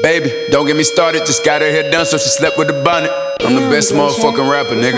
Baby, don't get me started, just got her hair done so she slept with the bonnet. I'm the best motherfucking rapper, nigga.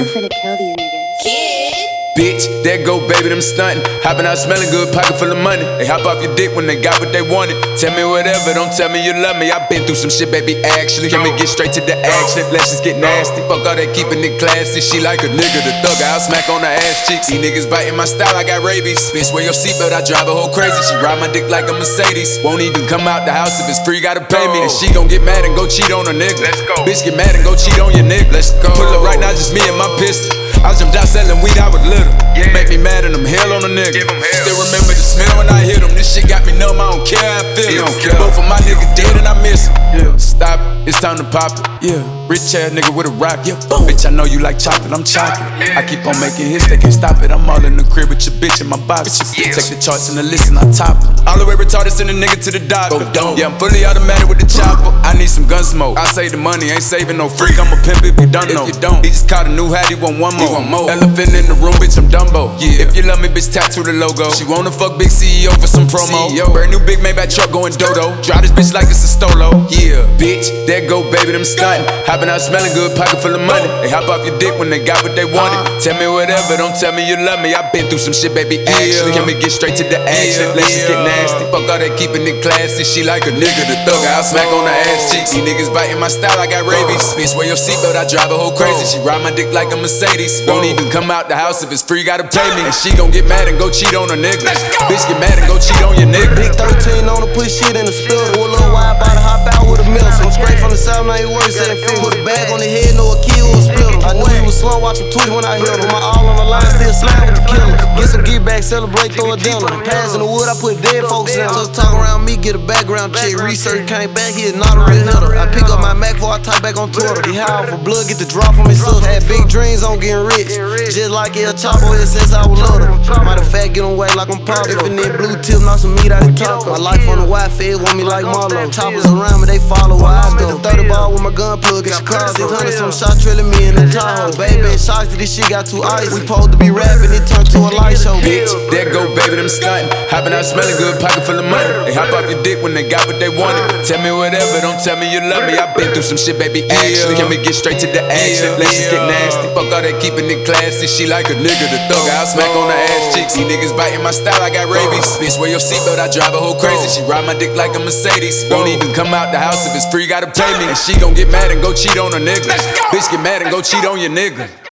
Bitch, there go baby, them stuntin'. Hoppin' out smelling good, pocket full of money. They hop off your dick when they got what they wanted. Tell me whatever, don't tell me you love me. I been through some shit, baby, actually. Can we get straight to the action? Let's just get nasty. Fuck all that keeping it classy. She like a nigga, the thug, I'll smack on her ass cheeks. These niggas biting my style, I got rabies. Bitch, wear your seatbelt, I drive a whole crazy. She ride my dick like a Mercedes. Won't even come out the house if it's free, gotta pay me. And she gon' get mad and go cheat on a nigga. Let's go. Bitch, get mad and go cheat on your nigga. Let's go. Pull up right now, just me and my pistol. I jumped out selling weed, I was little. Yeah. Make me mad and I'm hell on a nigga. Still remember the smell when I hit him. This shit got me numb, I don't care how I feel. Both of my niggas dead and I miss him. Yeah. Stop it, it's time to pop it. Yeah. Rich ass nigga with a rock. Yeah. Boom. Bitch, I know you like chocolate, I'm chocolate. Yeah. I keep on making hits, they can't stop it. I'm all in the crib with your bitch in my box. Yeah. Take the charts and the list and I top them. All the way retarded, send a nigga to the doctor. Yeah, I'm fully automatic with the chopper. I need some gun smoke. I save the money, ain't saving no freak. I'm a pimp if you don't know. He just caught a new hat, he want one more. Elephant in the room, bitch, I'm Dumbo. Yeah. If you love me, bitch, tattoo the logo. She wanna fuck big CEO for some promo. Brand new big Maybach truck going dodo. Drive this bitch like it's a stolo. Yeah, bitch, there go baby, them stuntin'. Hoppin' out smelling good, pocket full of money. They hop off your dick when they got what they wanted. Tell me whatever, don't tell me you love me. I been through some shit, baby, actually. Can we get straight to the action? Let's just get nasty. Fuck all that keeping it classy. She like a nigga, the thug, I'll smack on her ass cheeks. These niggas biting my style, I got rabies. Bitch, wear your seatbelt, I drive a whole crazy. She ride my dick like a Mercedes. Won't even come out the house if it's free, gotta pay me. And she gon' get mad and go cheat on a nigga. Bitch, get mad and go cheat on your nigga. Big 13 on the put shit in the spill. Pull a little wide by the hop out with a mill. I'm straight from the south, now he works at a field. Put a bag on the head, know a kid was spilled. I knew he was slow, watch him tweet when I hit him. My all on the line, still slime with the killer. Get some get back, celebrate, throw a dinner. Pass in the wood, I put dead folks in. So talk around me, get a background check. Research came back, he is not a real hitter. I pick up my Mac before I type back on Twitter. He high for blood, get the drop from his sister. Had big dreams on getting rich, just like El Chapo here since I was little. Matter of fact, get on way like I'm pop. If it need blue tip, knock some meat out the top. My life on the Wi-Fi, want me like Marlo. Choppers around me, they follow where I go. 30 ball with my gun plug in Chicago. 600 some shot trailing me in the Tahoe. Baby in shock that this shit got too ice. We supposed to be rapping, it turned to a light show. Bitch, there go baby, them stuntin'. Hoppin' out smelling good, pocket full of money. They hop off your dick when they got what they wanted. Tell me whatever, don't tell me you love me. I been through some shit, baby, actually. Can we get straight to the action? Let's just get nasty. Fuck all that keeping it classy. She like a nigga, the thug, I'll smack on her ass cheeks. These niggas biting my style, I got rabies. Bitch, wear your seatbelt, I drive a whole crazy. She ride my dick like a Mercedes. Won't even come out the house if it's free, gotta pay me. And she gon' get mad and go cheat on a nigga. Bitch, get mad and go cheat on your nigga.